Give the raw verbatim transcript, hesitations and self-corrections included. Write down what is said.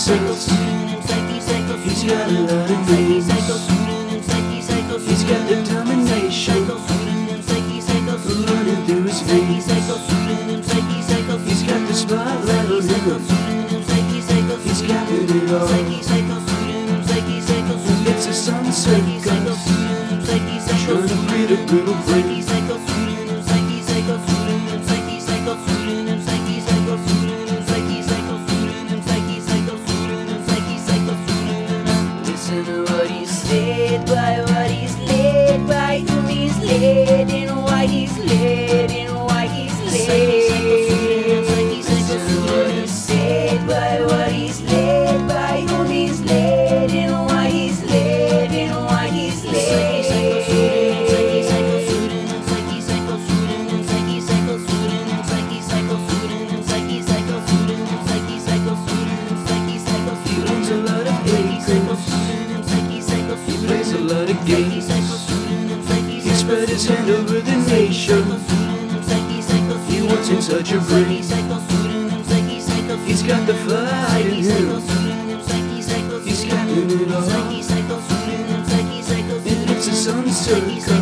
answers. He's got a lot of dreams. He's got determination running through his veins. He's got the spotlight on him. He's got it all. It's a sun circus trying to create a little break. Listen to what he's led by, what he's led by, whom he's led, and why he's led, and why he's led. Listen to what he's said by, what he's led by, whom he's led, and why he's led, and why he's led. He owns a lot of acres. He plays a lot of games. He spread his hand over the nation. He wants in such a break. He's got the fire in him. He's got it all. And it's a sun circus